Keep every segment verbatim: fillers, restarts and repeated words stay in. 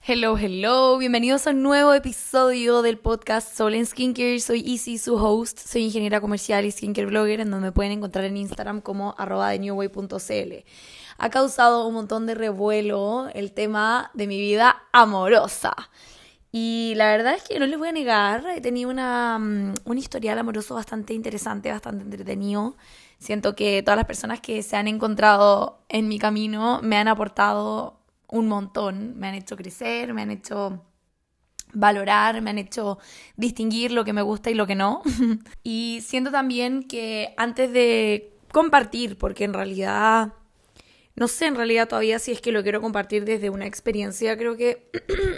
Hello, hello, bienvenidos a un nuevo episodio del podcast Soul and Skincare. Soy Izzy, su host, soy ingeniera comercial y skincare blogger, en donde me pueden encontrar en Instagram como arroba de newway punto cl. Ha causado un montón de revuelo el tema de mi vida amorosa. Y la verdad es que no les voy a negar, he tenido una, um, un historial amoroso bastante interesante, bastante entretenido. Siento que todas las personas que se han encontrado en mi camino me han aportado un montón, me han hecho crecer, me han hecho valorar, me han hecho distinguir lo que me gusta y lo que no. Y siento también que antes de compartir, porque en realidad, no sé en realidad todavía si es que lo quiero compartir desde una experiencia, creo que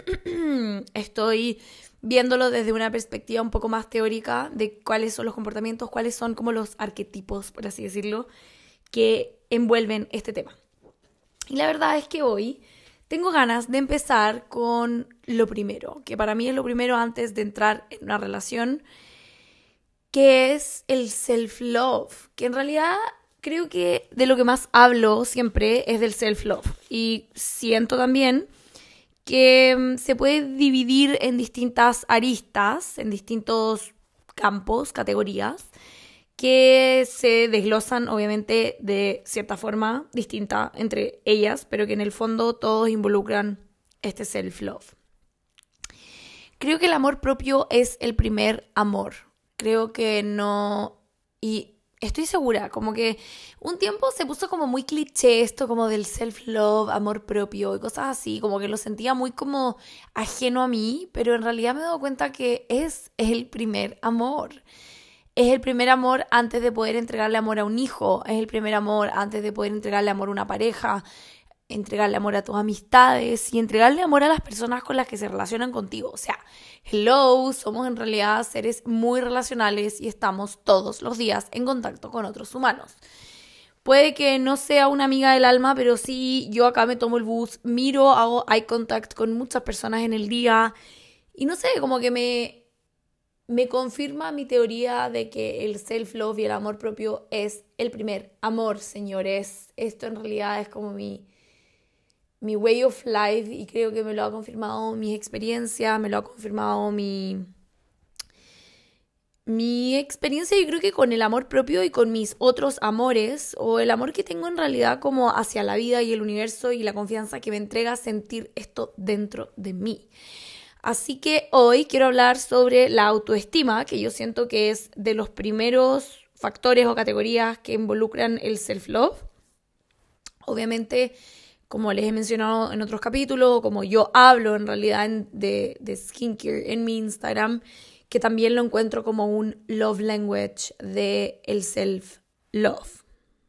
estoy viéndolo desde una perspectiva un poco más teórica de cuáles son los comportamientos, cuáles son como los arquetipos, por así decirlo, que envuelven este tema. Y la verdad es que hoy tengo ganas de empezar con lo primero, que para mí es lo primero antes de entrar en una relación, que es el self-love, que en realidad creo que de lo que más hablo siempre es del self-love. Y siento también que se puede dividir en distintas aristas, en distintos campos, categorías, que se desglosan obviamente de cierta forma distinta entre ellas, pero que en el fondo todos involucran este self-love. Creo que el amor propio es el primer amor. Creo que no... Y estoy segura, como que un tiempo se puso como muy cliché esto como del self-love, amor propio y cosas así, como que lo sentía muy como ajeno a mí, pero en realidad me he dado cuenta que es el primer amor. Es el primer amor antes de poder entregarle amor a un hijo. Es el primer amor antes de poder entregarle amor a una pareja, entregarle amor a tus amistades y entregarle amor a las personas con las que se relacionan contigo. O sea, hello, somos en realidad seres muy relacionales y estamos todos los días en contacto con otros humanos. Puede que no sea una amiga del alma, pero sí, yo acá me tomo el bus, miro, hago eye contact con muchas personas en el día y no sé, como que me... Me confirma mi teoría de que el self-love y el amor propio es el primer amor, señores. Esto en realidad es como mi, mi way of life y creo que me lo ha confirmado mi experiencia, me lo ha confirmado mi, mi experiencia yo creo que con el amor propio y con mis otros amores o el amor que tengo en realidad como hacia la vida y el universo y la confianza que me entrega sentir esto dentro de mí. Así que hoy quiero hablar sobre la autoestima, que yo siento que es de los primeros factores o categorías que involucran el self-love. Obviamente, como les he mencionado en otros capítulos, como yo hablo en realidad de, de skincare en mi Instagram, que también lo encuentro como un love language de el self-love.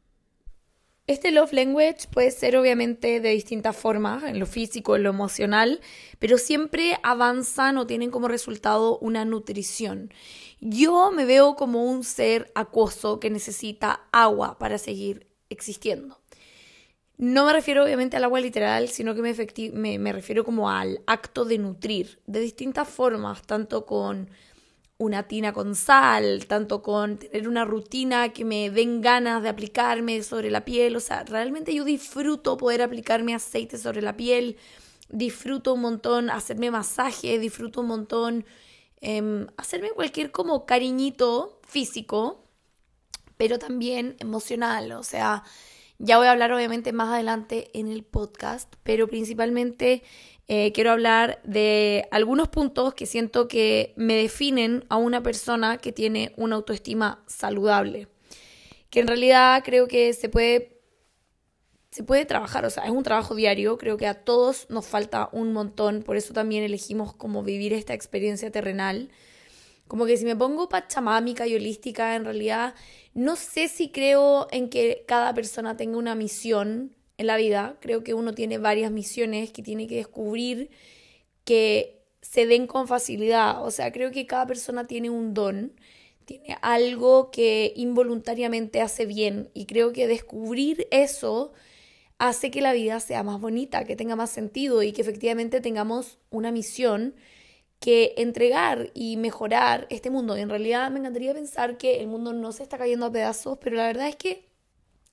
Este love language puede ser obviamente de distintas formas, en lo físico, en lo emocional, pero siempre avanzan o tienen como resultado una nutrición. Yo me veo como un ser acuoso que necesita agua para seguir existiendo. No me refiero obviamente al agua literal, sino que me, efecti- me, me refiero como al acto de nutrir, de distintas formas, tanto con una tina con sal, tanto con tener una rutina que me den ganas de aplicarme sobre la piel. O sea, realmente yo disfruto poder aplicarme aceite sobre la piel, disfruto un montón hacerme masaje, disfruto un montón eh, hacerme cualquier como cariñito físico, pero también emocional. O sea, ya voy a hablar obviamente más adelante en el podcast, pero principalmente eh, quiero hablar de algunos puntos que siento que me definen a una persona que tiene una autoestima saludable, que en realidad creo que se puede, se puede trabajar, o sea, es un trabajo diario, creo que a todos nos falta un montón, por eso también elegimos como vivir esta experiencia terrenal. Como que si me pongo pachamámica y holística, en realidad no sé si creo en que cada persona tenga una misión en la vida. Creo que uno tiene varias misiones que tiene que descubrir que se den con facilidad. O sea, creo que cada persona tiene un don, tiene algo que involuntariamente hace bien. Y creo que descubrir eso hace que la vida sea más bonita, que tenga más sentido y que efectivamente tengamos una misión que entregar y mejorar este mundo. En realidad me encantaría pensar que el mundo no se está cayendo a pedazos, pero la verdad es que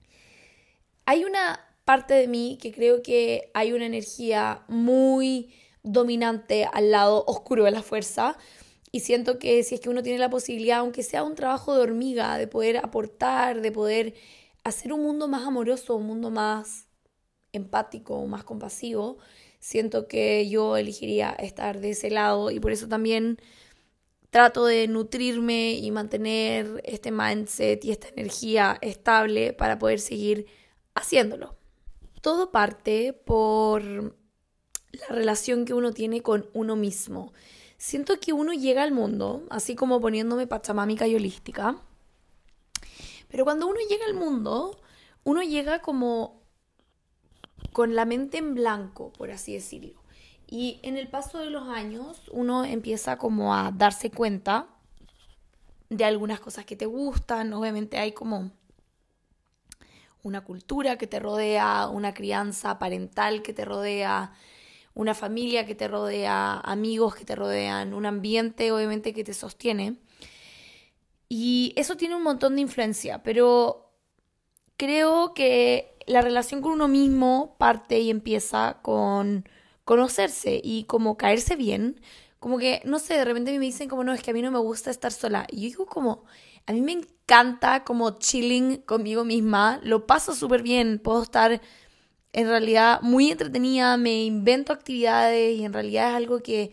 hay una parte de mí que creo que hay una energía muy dominante al lado oscuro de la fuerza. Y siento que si es que uno tiene la posibilidad, aunque sea un trabajo de hormiga, de poder aportar, de poder hacer un mundo más amoroso, un mundo más empático, más compasivo, siento que yo elegiría estar de ese lado y por eso también trato de nutrirme y mantener este mindset y esta energía estable para poder seguir haciéndolo. Todo parte por la relación que uno tiene con uno mismo. Siento que uno llega al mundo, así como poniéndome pachamámica y holística, pero cuando uno llega al mundo, uno llega como con la mente en blanco, por así decirlo. Y en el paso de los años, uno empieza como a darse cuenta de algunas cosas que te gustan. Obviamente hay como una cultura que te rodea, una crianza parental que te rodea, una familia que te rodea, amigos que te rodean, un ambiente obviamente que te sostiene. Y eso tiene un montón de influencia, pero creo que la relación con uno mismo parte y empieza con conocerse y como caerse bien. Como que, no sé, de repente me dicen como, no, es que a mí no me gusta estar sola. Y yo digo como, a mí me encanta como chilling conmigo misma, lo paso súper bien, puedo estar en realidad muy entretenida, me invento actividades y en realidad es algo que,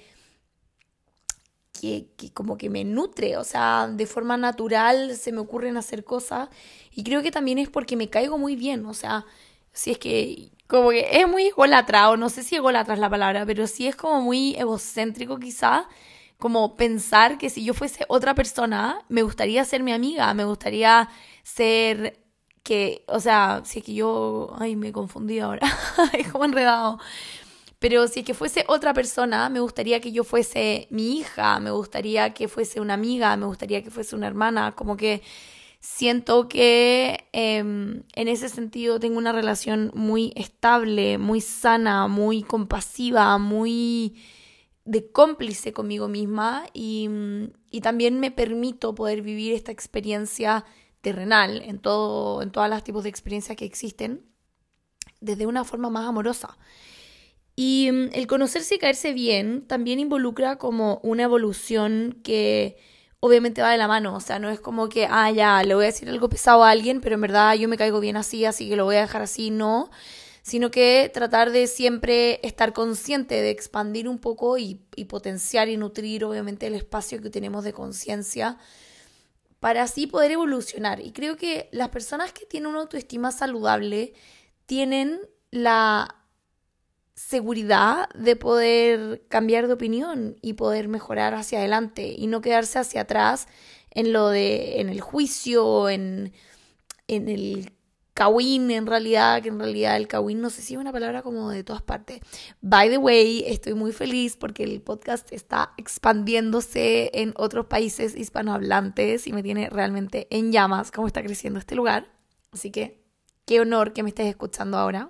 que, que como que me nutre, o sea, de forma natural se me ocurren hacer cosas y creo que también es porque me caigo muy bien, o sea, si es que como que es muy ególatra, o no sé si ególatra es la palabra, pero sí es como muy egocéntrico quizá, como pensar que si yo fuese otra persona, me gustaría ser mi amiga, me gustaría ser que, o sea, si es que yo, ay, me confundí ahora, es como enredado, pero si es que fuese otra persona, me gustaría que yo fuese mi hija, me gustaría que fuese una amiga, me gustaría que fuese una hermana, como que siento que eh, en ese sentido tengo una relación muy estable, muy sana, muy compasiva, muy de cómplice conmigo misma y, y también me permito poder vivir esta experiencia terrenal en, todo, en todos los tipos de experiencias que existen desde una forma más amorosa. Y el conocerse y caerse bien también involucra como una evolución que obviamente va de la mano, o sea, no es como que, ah, ya, le voy a decir algo pesado a alguien, pero en verdad yo me caigo bien así, así que lo voy a dejar así, no, sino que tratar de siempre estar consciente, de expandir un poco y, y potenciar y nutrir obviamente el espacio que tenemos de conciencia para así poder evolucionar. Y creo que las personas que tienen una autoestima saludable tienen la seguridad de poder cambiar de opinión y poder mejorar hacia adelante y no quedarse hacia atrás en lo de en el juicio, en, en el cagüín en realidad, que en realidad el cagüín no sé si es una palabra como de todas partes. By the way, estoy muy feliz porque el podcast está expandiéndose en otros países hispanohablantes y me tiene realmente en llamas cómo está creciendo este lugar. Así que qué honor que me estés escuchando ahora.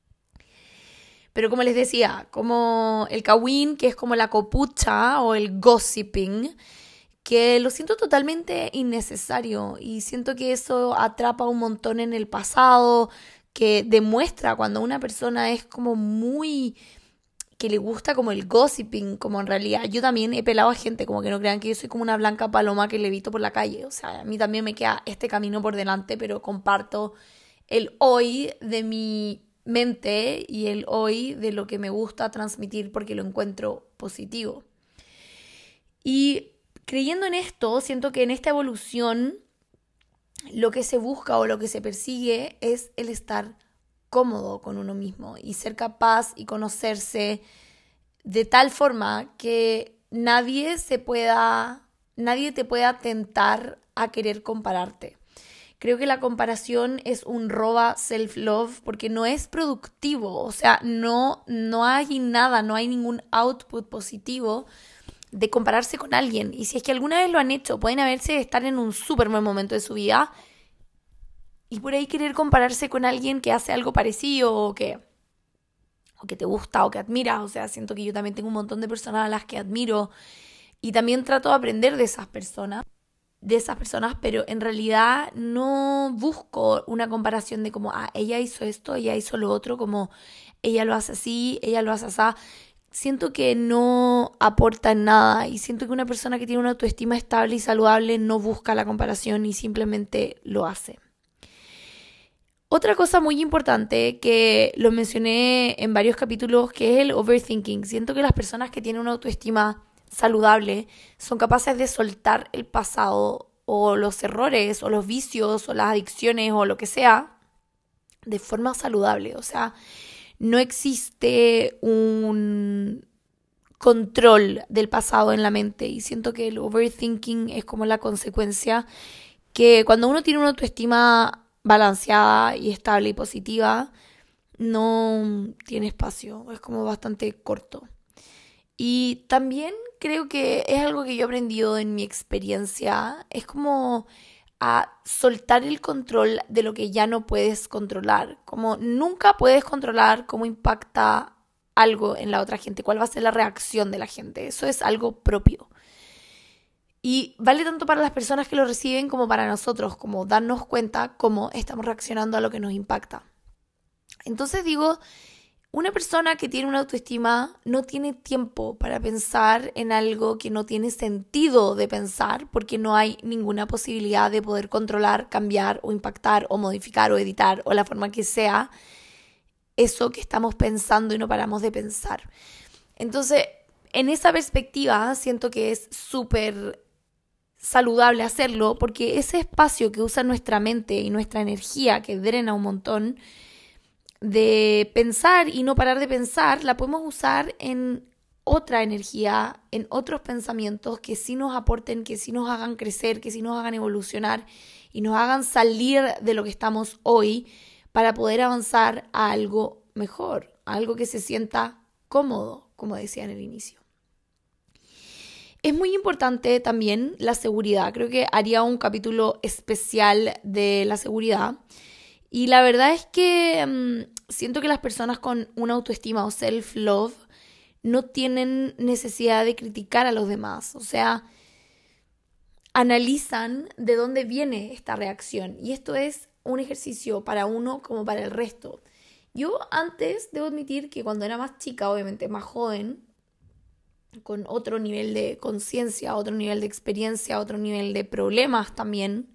Pero como les decía, como el cagüín, que es como la copucha o el gossiping, que lo siento totalmente innecesario y siento que eso atrapa un montón en el pasado, que demuestra cuando una persona es como muy, que le gusta como el gossiping, como en realidad yo también he pelado a gente, como que no crean que yo soy como una blanca paloma que levito por la calle, o sea, a mí también me queda este camino por delante, pero comparto el hoy de mi mente y el hoy de lo que me gusta transmitir porque lo encuentro positivo. Y creyendo en esto, siento que en esta evolución lo que se busca o lo que se persigue es el estar cómodo con uno mismo y ser capaz y conocerse de tal forma que nadie se pueda, nadie te pueda tentar a querer compararte. Creo que la comparación es un roba self-love porque no es productivo, o sea, no, no hay nada, no hay ningún output positivo de compararse con alguien. Y si es que alguna vez lo han hecho, pueden haberse estar en un súper buen momento de su vida y por ahí querer compararse con alguien que hace algo parecido o que, o que te gusta o que admiras. O sea, siento que yo también tengo un montón de personas a las que admiro y también trato de aprender de esas personas. de esas personas, pero en realidad no busco una comparación de como, ah, ella hizo esto, ella hizo lo otro, como ella lo hace así, ella lo hace así. siento que no aporta en nada y siento que una persona que tiene una autoestima estable y saludable no busca la comparación y simplemente lo hace. Otra cosa muy importante que lo mencioné en varios capítulos, que es el overthinking. Siento que las personas que tienen una autoestima saludable son capaces de soltar el pasado o los errores o los vicios o las adicciones o lo que sea de forma saludable. O sea, no existe un control del pasado en la mente y siento que el overthinking es como la consecuencia que cuando uno tiene una autoestima balanceada y estable y positiva, no tiene espacio, es como bastante corto. Y también creo que es algo que yo he aprendido en mi experiencia, es como a soltar el control de lo que ya no puedes controlar, como nunca puedes controlar cómo impacta algo en la otra gente, cuál va a ser la reacción de la gente, eso es algo propio. Y vale tanto para las personas que lo reciben como para nosotros, como darnos cuenta cómo estamos reaccionando a lo que nos impacta. Entonces digo, una persona que tiene una autoestima no tiene tiempo para pensar en algo que no tiene sentido de pensar porque no hay ninguna posibilidad de poder controlar, cambiar o impactar o modificar o editar o la forma que sea eso que estamos pensando y no paramos de pensar. Entonces, en esa perspectiva siento que es súper saludable hacerlo porque ese espacio que usa nuestra mente y nuestra energía que drena un montón de pensar y no parar de pensar, la podemos usar en otra energía, en otros pensamientos que sí nos aporten, que sí nos hagan crecer, que sí nos hagan evolucionar y nos hagan salir de lo que estamos hoy para poder avanzar a algo mejor, a algo que se sienta cómodo, como decía en el inicio. Es muy importante también la seguridad. Creo que haría un capítulo especial de la seguridad. Y la verdad es que um, siento que las personas con una autoestima o self-love no tienen necesidad de criticar a los demás. O sea, analizan de dónde viene esta reacción. Y esto es un ejercicio para uno como para el resto. Yo antes, debo admitir que cuando era más chica, obviamente más joven, con otro nivel de conciencia, otro nivel de experiencia, otro nivel de problemas también,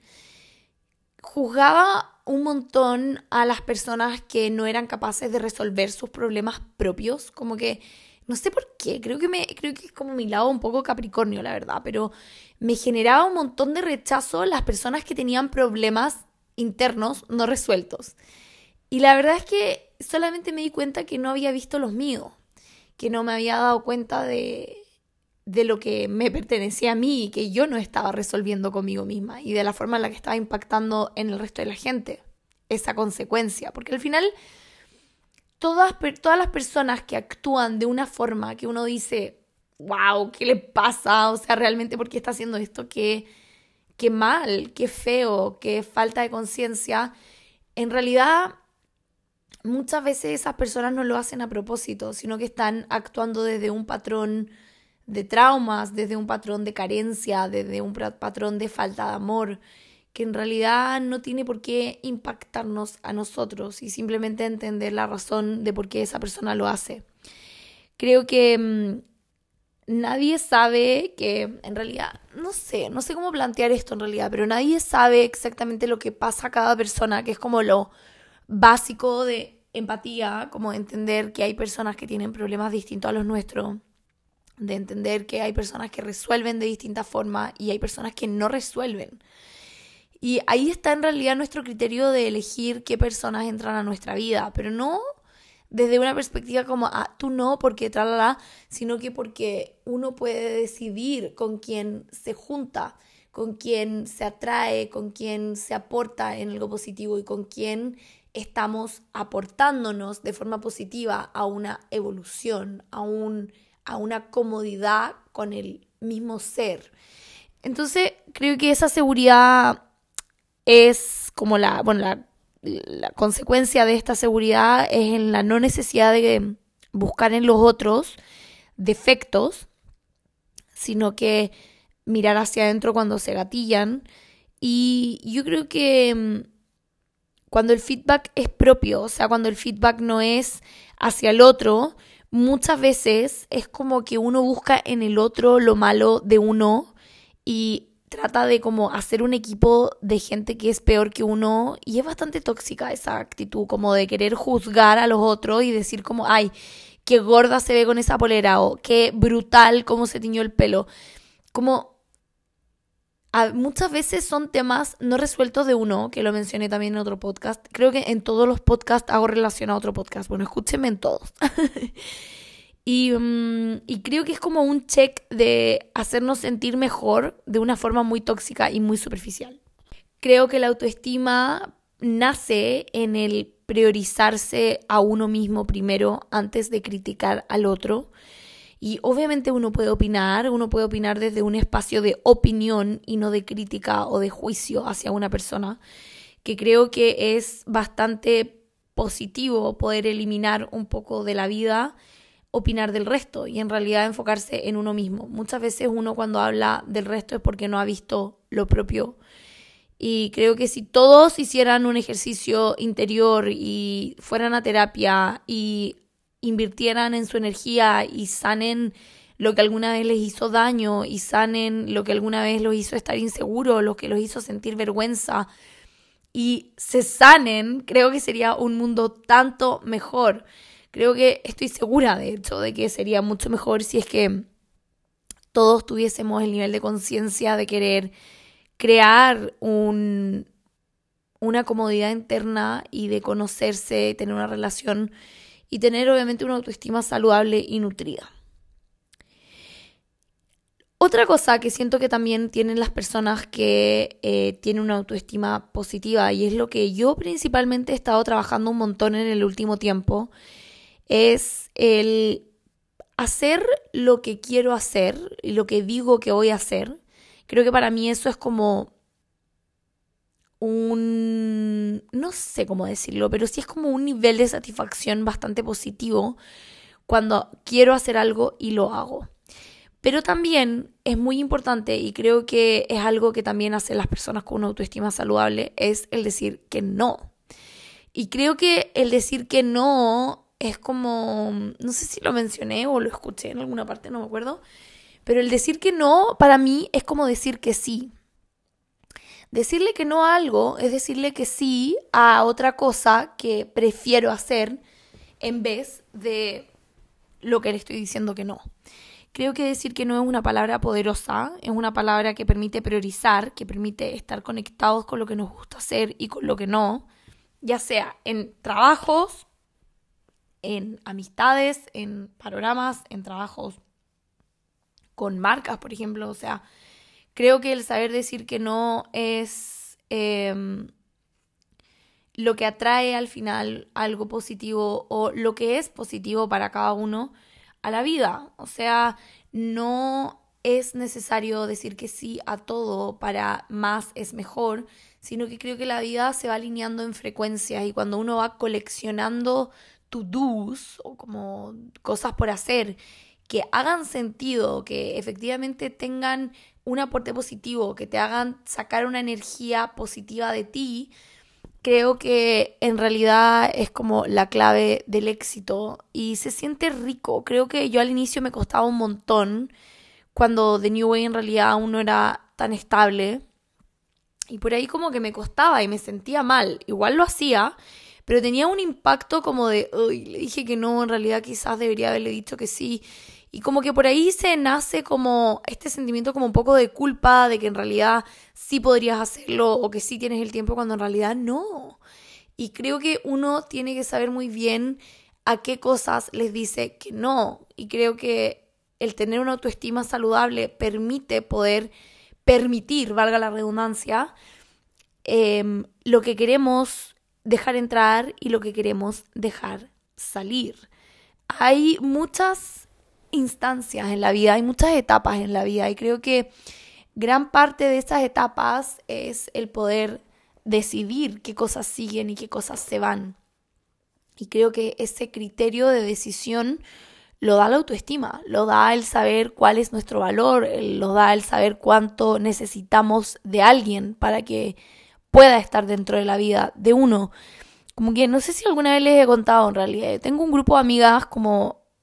juzgaba un montón a las personas que no eran capaces de resolver sus problemas propios, como que, no sé por qué, creo que, me, creo que es como mi lado un poco capricornio, la verdad, pero me generaba un montón de rechazo las personas que tenían problemas internos no resueltos. Y la verdad es que solamente me di cuenta que no había visto los míos, que no me había dado cuenta de, de lo que me pertenecía a mí y que yo no estaba resolviendo conmigo misma y de la forma en la que estaba impactando en el resto de la gente esa consecuencia. Porque al final todas, todas las personas que actúan de una forma que uno dice, wow, ¿qué le pasa? O sea, realmente, ¿por qué está haciendo esto? Qué, qué mal, qué feo, qué falta de conciencia. En realidad, muchas veces esas personas no lo hacen a propósito, sino que están actuando desde un patrón de traumas, desde un patrón de carencia, desde un patrón de falta de amor, que en realidad no tiene por qué impactarnos a nosotros y simplemente entender la razón de por qué esa persona lo hace. Creo que mmm, nadie sabe que, en realidad, no sé, no sé cómo plantear esto en realidad, pero nadie sabe exactamente lo que pasa a cada persona, que es como lo básico de empatía, como entender que hay personas que tienen problemas distintos a los nuestros, de entender que hay personas que resuelven de distintas formas y hay personas que no resuelven. Y ahí está en realidad nuestro criterio de elegir qué personas entran a nuestra vida, pero no desde una perspectiva como, ah, tú no, porque tralala, sino que porque uno puede decidir con quién se junta, con quién se atrae, con quién se aporta en algo positivo y con quién estamos aportándonos de forma positiva a una evolución, a, un, a una comodidad con el mismo ser. Entonces, creo que esa seguridad es como la, bueno, la, la consecuencia de esta seguridad es en la no necesidad de buscar en los otros defectos, sino que mirar hacia adentro cuando se gatillan. Y yo creo que cuando el feedback es propio, o sea, cuando el feedback no es hacia el otro, muchas veces es como que uno busca en el otro lo malo de uno y trata de como hacer un equipo de gente que es peor que uno, y es bastante tóxica esa actitud como de querer juzgar a los otros y decir como, ay, qué gorda se ve con esa polera, o qué brutal cómo se tiñó el pelo. Como a, muchas veces son temas no resueltos de uno, que lo mencioné también en otro podcast. Creo que en todos los podcasts hago relación a otro podcast. Bueno, escúchenme en todos. y, um, y creo que es como un check de hacernos sentir mejor de una forma muy tóxica y muy superficial. Creo que la autoestima nace en el priorizarse a uno mismo primero antes de criticar al otro. Y obviamente uno puede opinar, uno puede opinar desde un espacio de opinión y no de crítica o de juicio hacia una persona, que creo que es bastante positivo poder eliminar un poco de la vida, opinar del resto y en realidad enfocarse en uno mismo. Muchas veces uno cuando habla del resto es porque no ha visto lo propio. Y creo que si todos hicieran un ejercicio interior y fueran a terapia y invirtieran en su energía y sanen lo que alguna vez les hizo daño y sanen lo que alguna vez los hizo estar inseguros, lo que los hizo sentir vergüenza y se sanen, creo que sería un mundo tanto mejor. Creo que estoy segura, de hecho, de que sería mucho mejor si es que todos tuviésemos el nivel de conciencia de querer crear un, una comodidad interna y de conocerse, tener una relación y tener obviamente una autoestima saludable y nutrida. Otra cosa que siento que también tienen las personas que eh, tienen una autoestima positiva, y es lo que yo principalmente he estado trabajando un montón en el último tiempo, es el hacer lo que quiero hacer y lo que digo que voy a hacer. Creo que para mí eso es como un, no sé cómo decirlo, pero sí es como un nivel de satisfacción bastante positivo cuando quiero hacer algo y lo hago. Pero también es muy importante, y creo que es algo que también hacen las personas con una autoestima saludable, es el decir que no. Y creo que el decir que no es como, no sé si lo mencioné o lo escuché en alguna parte, no me acuerdo, pero el decir que no para mí es como decir que sí. Decirle que no a algo es decirle que sí a otra cosa que prefiero hacer en vez de lo que le estoy diciendo que no. Creo que decir que no es una palabra poderosa, es una palabra que permite priorizar, que permite estar conectados con lo que nos gusta hacer y con lo que no, ya sea en trabajos, en amistades, en panoramas, en trabajos con marcas, por ejemplo. O sea, creo que el saber decir que no es eh, lo que atrae al final algo positivo, o lo que es positivo para cada uno a la vida. O sea, no es necesario decir que sí a todo para más es mejor, sino que creo que la vida se va alineando en frecuencias, y cuando uno va coleccionando to-dos o como cosas por hacer que hagan sentido, que efectivamente tengan un aporte positivo, que te hagan sacar una energía positiva de ti, creo que en realidad es como la clave del éxito y se siente rico. Creo que yo al inicio me costaba un montón cuando The New Way en realidad aún no era tan estable, y por ahí como que me costaba y me sentía mal. Igual lo hacía, pero tenía un impacto como de, uy, le dije que no, en realidad quizás debería haberle dicho que sí. Y como que por ahí se nace como este sentimiento como un poco de culpa, de que en realidad sí podrías hacerlo o que sí tienes el tiempo, cuando en realidad no. Y creo que uno tiene que saber muy bien a qué cosas les dice que no. Y creo que el tener una autoestima saludable permite poder permitir, valga la redundancia, eh, lo que queremos dejar entrar y lo que queremos dejar salir. Hay muchas instancias en la vida, hay muchas etapas en la vida, y creo que gran parte de esas etapas es el poder decidir qué cosas siguen y qué cosas se van. Y creo que ese criterio de decisión lo da la autoestima, lo da el saber cuál es nuestro valor, lo da el saber cuánto necesitamos de alguien para que pueda estar dentro de la vida de uno. Como que no sé si alguna vez les he contado, en realidad tengo un grupo de amigas como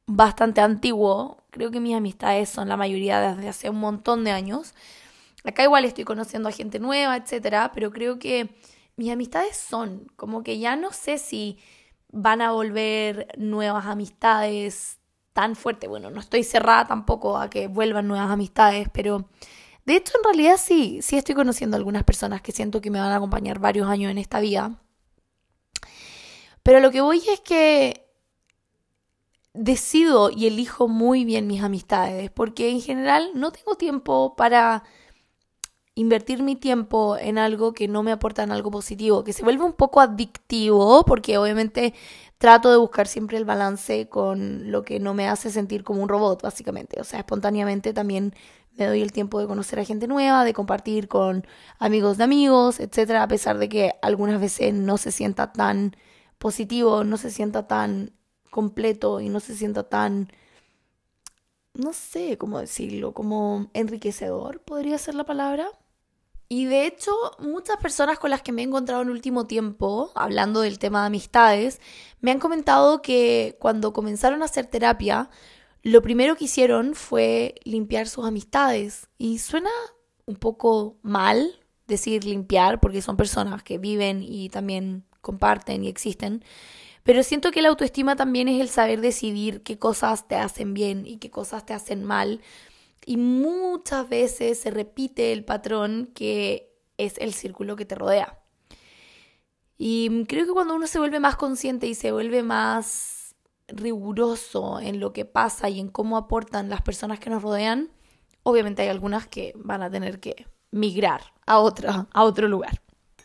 bastante antiguo. Creo que mis amistades son la mayoría desde hace un montón de años. Acá igual estoy conociendo a gente nueva, etcétera, pero creo que mis amistades son, como que ya no sé si van a volver nuevas amistades tan fuertes. Bueno, no estoy cerrada tampoco a que vuelvan nuevas amistades, pero de hecho en realidad sí, sí estoy conociendo a algunas personas que siento que me van a acompañar varios años en esta vida. Pero lo que voy es que decido y elijo muy bien mis amistades, porque en general no tengo tiempo para invertir mi tiempo en algo que no me aporta en algo positivo, que se vuelve un poco adictivo, porque obviamente trato de buscar siempre el balance con lo que no me hace sentir como un robot, básicamente. O sea, espontáneamente también me doy el tiempo de conocer a gente nueva, de compartir con amigos de amigos, etcétera, a pesar de que algunas veces no se sienta tan positivo, no se sienta tan completo y no se sienta tan, no sé cómo decirlo, como enriquecedor, podría ser la palabra. Y de hecho, muchas personas con las que me he encontrado en el último tiempo, hablando del tema de amistades, me han comentado que cuando comenzaron a hacer terapia, lo primero que hicieron fue limpiar sus amistades. Y suena un poco mal decir limpiar, porque son personas que viven y también comparten y existen. Pero siento que la autoestima también es el saber decidir qué cosas te hacen bien y qué cosas te hacen mal. Y muchas veces se repite el patrón que es el círculo que te rodea. Y creo que cuando uno se vuelve más consciente y se vuelve más riguroso en lo que pasa y en cómo aportan las personas que nos rodean, obviamente hay algunas que van a tener que migrar a, otra, a otro lugar.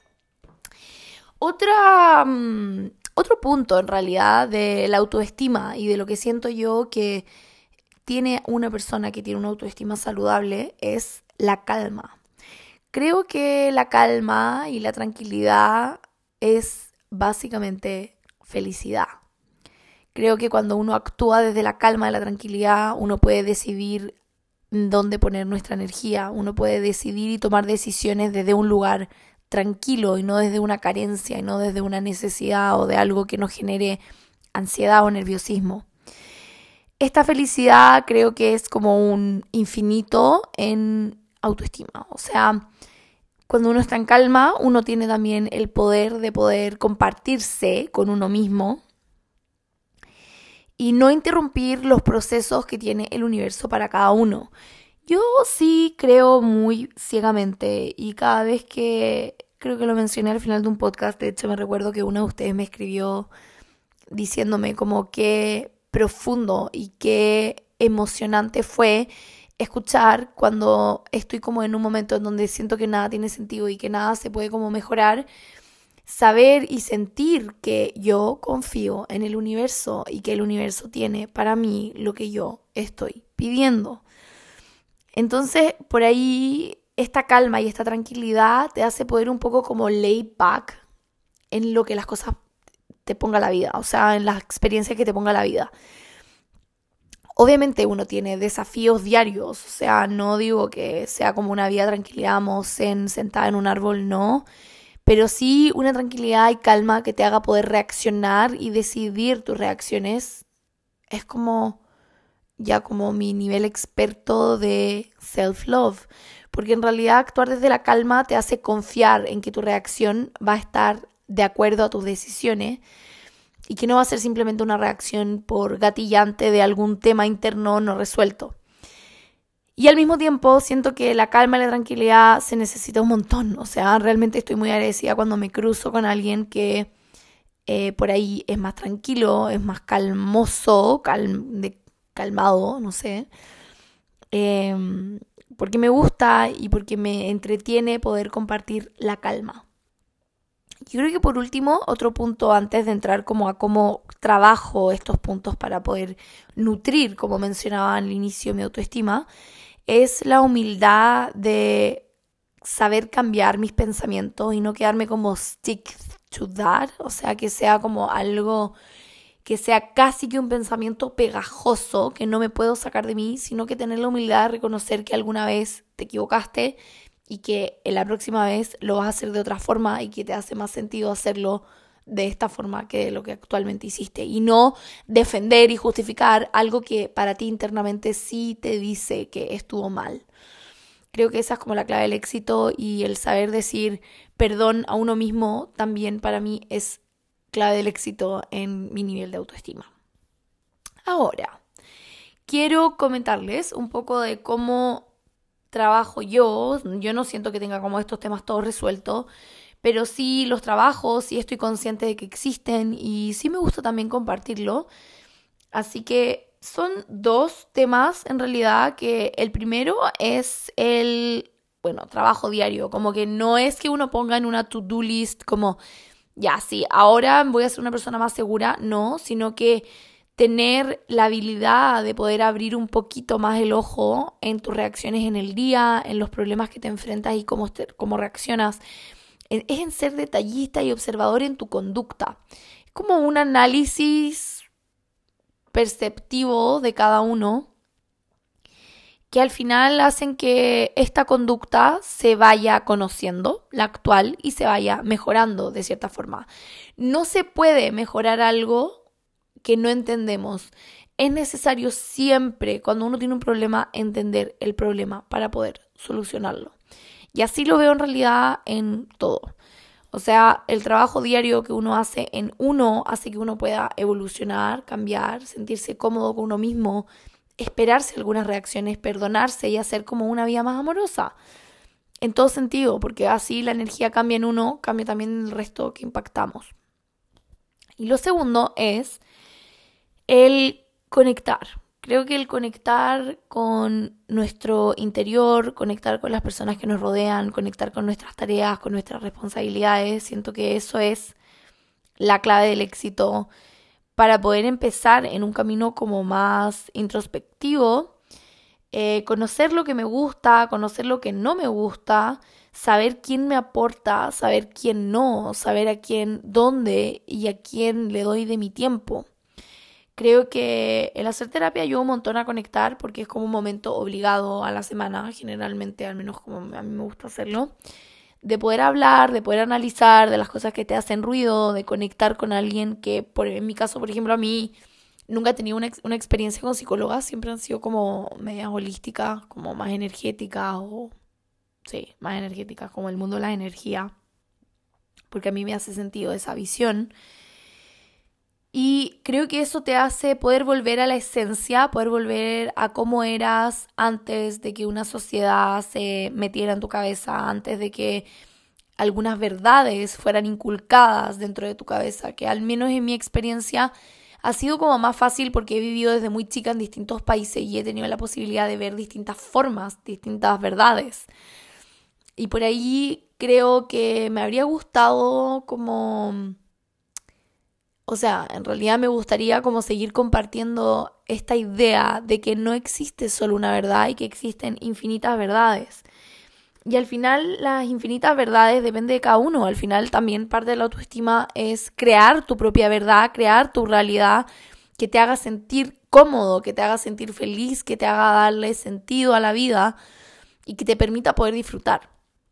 Otra... Um, Otro punto, en realidad, de la autoestima y de lo que siento yo que tiene una persona que tiene una autoestima saludable es la calma. Creo que la calma y la tranquilidad es básicamente felicidad. Creo que cuando uno actúa desde la calma y la tranquilidad, uno puede decidir dónde poner nuestra energía, uno puede decidir y tomar decisiones desde un lugar tranquilo y no desde una carencia y no desde una necesidad o de algo que nos genere ansiedad o nerviosismo. Esta felicidad creo que es como un infinito en autoestima. O sea, cuando uno está en calma, uno tiene también el poder de poder compartirse con uno mismo y no interrumpir los procesos que tiene el universo para cada uno. Yo sí creo muy ciegamente y cada vez que, creo que lo mencioné al final de un podcast, de hecho me recuerdo que uno de ustedes me escribió diciéndome como qué profundo y qué emocionante fue escuchar cuando estoy como en un momento en donde siento que nada tiene sentido y que nada se puede como mejorar, saber y sentir que yo confío en el universo y que el universo tiene para mí lo que yo estoy pidiendo. Entonces, por ahí, esta calma y esta tranquilidad te hace poder un poco como lay back en lo que las cosas te ponga la vida, o sea, en las experiencias que te ponga la vida. Obviamente uno tiene desafíos diarios, o sea, no digo que sea como una vida tranquilidad, zen, sentada en un árbol, no, pero sí una tranquilidad y calma que te haga poder reaccionar y decidir tus reacciones. Es como... ya como mi nivel experto de self-love, porque en realidad actuar desde la calma te hace confiar en que tu reacción va a estar de acuerdo a tus decisiones y que no va a ser simplemente una reacción por gatillante de algún tema interno no resuelto. Y al mismo tiempo siento que la calma y la tranquilidad se necesita un montón, o sea, realmente estoy muy agradecida cuando me cruzo con alguien que eh, por ahí es más tranquilo, es más calmoso, cal- de calmado, no sé, eh, porque me gusta y porque me entretiene poder compartir la calma. Yo creo que por último, otro punto antes de entrar como a cómo trabajo estos puntos para poder nutrir, como mencionaba al inicio, mi autoestima, es la humildad de saber cambiar mis pensamientos y no quedarme como stick to that, o sea, que sea como algo... que sea casi que un pensamiento pegajoso que no me puedo sacar de mí, sino que tener la humildad de reconocer que alguna vez te equivocaste y que en la próxima vez lo vas a hacer de otra forma y que te hace más sentido hacerlo de esta forma que de lo que actualmente hiciste y no defender y justificar algo que para ti internamente sí te dice que estuvo mal. Creo que esa es como la clave del éxito y el saber decir perdón a uno mismo también para mí es clave del éxito en mi nivel de autoestima. Ahora, quiero comentarles un poco de cómo trabajo yo. Yo no siento que tenga como estos temas todos resueltos, pero sí los trabajo, sí estoy consciente de que existen y sí me gusta también compartirlo. Así que son dos temas en realidad, que el primero es el, bueno, trabajo diario, como que no es que uno ponga en una to-do list como, ya, sí, ahora voy a ser una persona más segura, no, sino que tener la habilidad de poder abrir un poquito más el ojo en tus reacciones en el día, en los problemas que te enfrentas y cómo, te, cómo reaccionas. Es en ser detallista y observador en tu conducta. Es como un análisis perceptivo de cada uno que al final hacen que esta conducta se vaya conociendo, la actual, y se vaya mejorando de cierta forma. No se puede mejorar algo que no entendemos. Es necesario siempre, cuando uno tiene un problema, entender el problema para poder solucionarlo. Y así lo veo en realidad en todo. O sea, el trabajo diario que uno hace en uno hace que uno pueda evolucionar, cambiar, sentirse cómodo con uno mismo, esperarse algunas reacciones, perdonarse y hacer como una vida más amorosa. En todo sentido, porque así la energía cambia en uno, cambia también en el resto que impactamos. Y lo segundo es el conectar. Creo que el conectar con nuestro interior, conectar con las personas que nos rodean, conectar con nuestras tareas, con nuestras responsabilidades, siento que eso es la clave del éxito para poder empezar en un camino como más introspectivo, eh, conocer lo que me gusta, conocer lo que no me gusta, saber quién me aporta, saber quién no, saber a quién, dónde y a quién le doy de mi tiempo. Creo que el hacer terapia ayuda un montón a conectar porque es como un momento obligado a la semana, generalmente, al menos como a mí me gusta hacerlo, de poder hablar, de poder analizar de las cosas que te hacen ruido, de conectar con alguien que, por, en mi caso, por ejemplo, a mí nunca he tenido una, una experiencia con psicólogas, siempre han sido como medias holísticas, como más energéticas o, sí, más energéticas, como el mundo de la energía, porque a mí me hace sentido esa visión. Y creo que eso te hace poder volver a la esencia, poder volver a cómo eras antes de que una sociedad se metiera en tu cabeza, antes de que algunas verdades fueran inculcadas dentro de tu cabeza, que al menos en mi experiencia ha sido como más fácil porque he vivido desde muy chica en distintos países y he tenido la posibilidad de ver distintas formas, distintas verdades. Y por ahí creo que me habría gustado como... O sea, en realidad me gustaría como seguir compartiendo esta idea de que no existe solo una verdad y que existen infinitas verdades. Y al final las infinitas verdades dependen de cada uno. Al final también parte de la autoestima es crear tu propia verdad, crear tu realidad que te haga sentir cómodo, que te haga sentir feliz, que te haga darle sentido a la vida y que te permita poder disfrutar.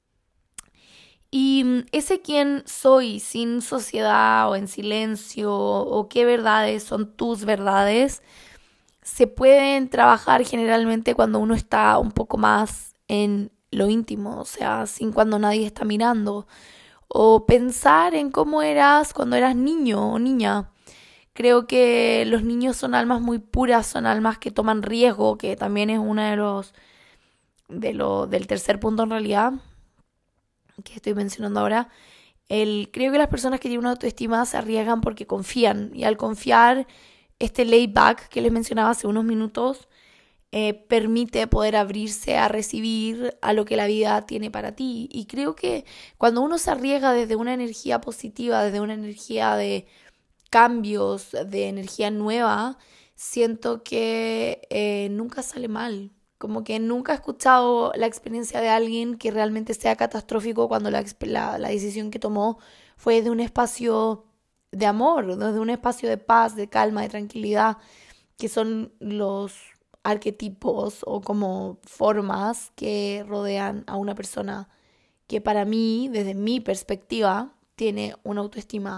Y ese quién soy sin sociedad o en silencio o qué verdades son tus verdades se pueden trabajar generalmente cuando uno está un poco más en lo íntimo, o sea, sin cuando nadie está mirando. O pensar en cómo eras cuando eras niño o niña. Creo que los niños son almas muy puras, son almas que toman riesgo, que también es uno de los, de lo, del tercer punto en realidad, que estoy mencionando ahora. El, creo que las personas que tienen una autoestima se arriesgan porque confían. Y al confiar, este laid back que les mencionaba hace unos minutos, eh, permite poder abrirse a recibir a lo que la vida tiene para ti. Y creo que cuando uno se arriesga desde una energía positiva, desde una energía de cambios, de energía nueva, siento que eh, nunca sale mal. Como que nunca he escuchado la experiencia de alguien que realmente sea catastrófico cuando la, la, la decisión que tomó fue de un espacio de amor, desde un espacio de paz, de calma, de tranquilidad, que son los arquetipos o como formas que rodean a una persona que para mí, desde mi perspectiva, tiene una autoestima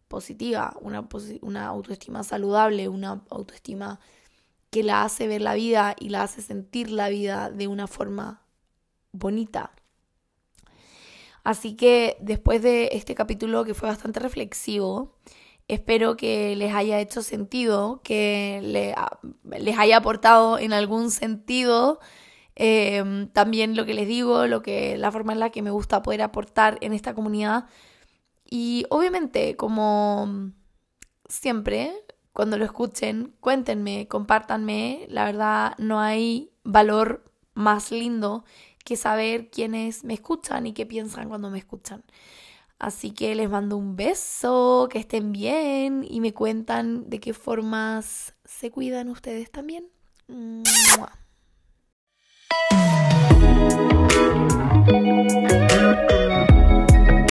positiva, una, una autoestima saludable, una autoestima que la hace ver la vida y la hace sentir la vida de una forma bonita. Así que después de este capítulo que fue bastante reflexivo, espero que les haya hecho sentido, que le, les haya aportado en algún sentido eh, también lo que les digo, lo que, la forma en la que me gusta poder aportar en esta comunidad. Y obviamente, como siempre, cuando lo escuchen, cuéntenme, compártanme. La verdad, no hay valor más lindo que saber quiénes me escuchan y qué piensan cuando me escuchan. Así que les mando un beso, que estén bien y me cuentan de qué formas se cuidan ustedes también. ¡Mua!